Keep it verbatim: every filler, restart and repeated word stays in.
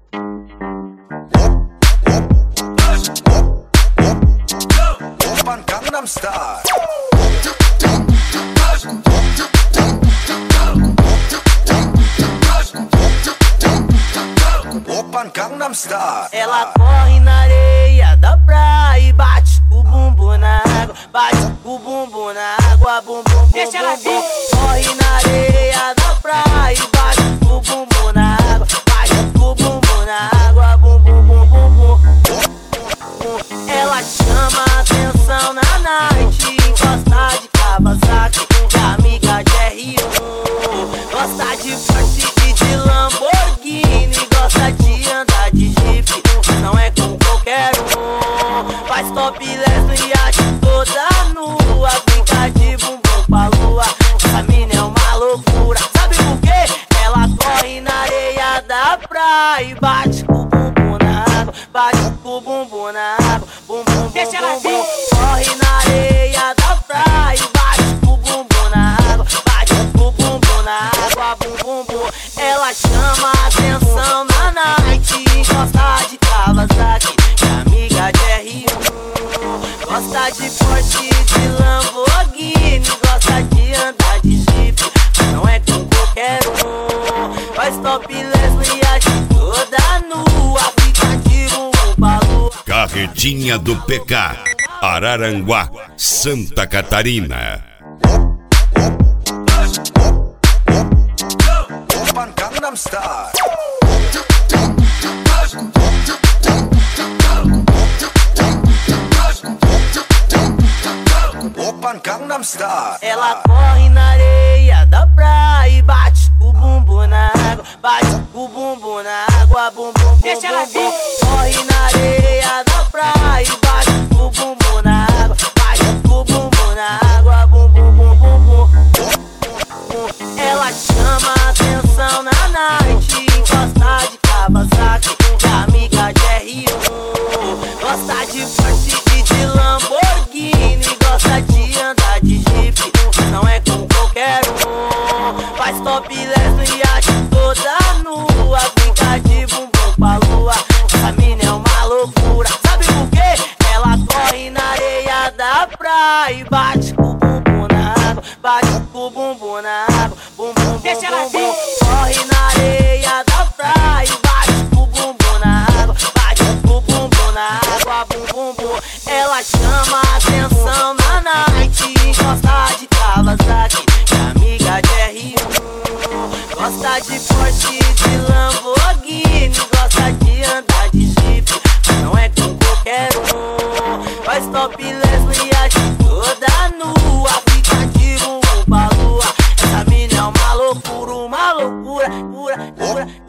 Oppan Gangnam Style. Oppan Gangnam Style. Ela corre na areia da praia e bate o bumbum na água, bate o bumbum na água, bum bum bum Deixa ela bum. vir. Corre na areia da praia e bate o bumbum na água, bate o bumbum na água, bum bum bum bum bum. Ela chama a atenção na night, gosta de Kawasaki, de amiga de R um, gosta de Porsche e de Lamborghini, gosta de andar de Jeep, mas não é com qualquer um. Faz topless no iate toda nua, brinca de bumbum com a lua. Essa mina é uma loucura, sabe por quê? Ela corre na areia da praia e bate com o bumbum na água, bate com o bumbum na água, bum bum bum Deixa ela bum vir. bum. Corre na areia da praia e bate com o bumbum na água, bate com o bumbum na água, bum bum bum. Ela chama a atenção na night, gosta de Kawasaki, de amiga de R um, gosta de Porsche e de Lamborghini, gosta de andar de Jeep, mas não é com qualquer um. Faz topless no iate toda nua, fica de bumbum com a lua. Carretinha do P K, Araranguá, Santa Catarina. Oppan Gangnam Style. Oppan Gangnam Style. Ela corre na areia da praia e bate o bumbum na água, bate o bumbum na água, bum bum bum Deixa ela bum vir. bum. Corre na areia da praia e bate o bumbum na água, bate o bumbum na água, bum bum bum bum bum. Ela chama a atenção na night, gosta de Kawasaki, de amiga de R um, gosta de Porsche e de Lamborghini, gosta de andar de Jeep, mas não é com qualquer um. Faz topless no iate toda nua, brinca de bumbum com a lua. Essa mina é uma loucura, sabe por quê? Ela corre na areia da praia e bate com o bumbum na água, bate com o bumbum na água, bum bum bum Deixa ela bum vir. bum. Corre na areia da praia e bate com o bumbum na água, bate com o bumbum na água, bum bum bum. Ela chama a atenção na night, gosta de Kawasaki, de amiga de R um, gosta de Porsche e de Lamborghini, gosta de andar de Jeep, mas não é com qualquer um. Faz topless no iate toda nua, fica de bumbum com a lua. Essa mina é uma loucura, uma loucura, pura, pura.